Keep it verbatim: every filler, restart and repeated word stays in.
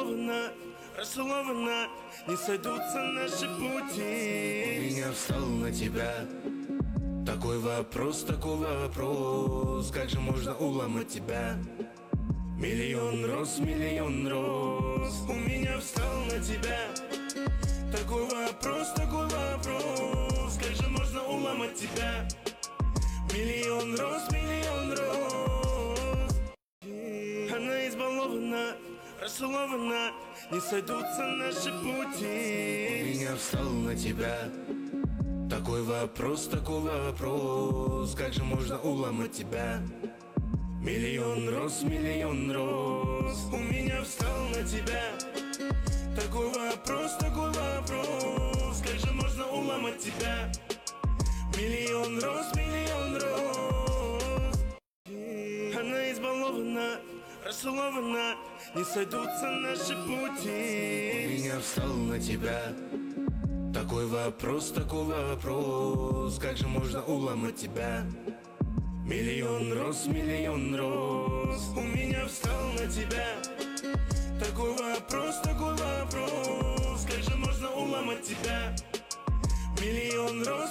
избалована, расцелована, не сойдутся наши пути. У меня встал на тебя такой вопрос, такой вопрос. Как же можно уломать тебя? Миллион роз, миллион роз. У меня встал на тебя такой вопрос, такой вопрос. Как же можно уломать тебя? Миллион роз, миллион роз. Она избалована, расцелована, не сойдутся наши пути. У меня встал на тебя такой вопрос, такой вопрос. Как же можно уломать тебя? Миллион роз, миллион роз. У меня встал на тебя такой вопрос, такой вопрос. Как же можно уломать тебя? Миллион роз, миллион роз. Она избалована, расцелована, не сойдутся наши пути. У меня встал на тебя такой вопрос, такой вопрос. Как же можно уломать тебя? Миллион роз, миллион роз. У меня встал на тебя такой вопрос, такой вопрос. Как же можно уломать тебя? Миллион роз.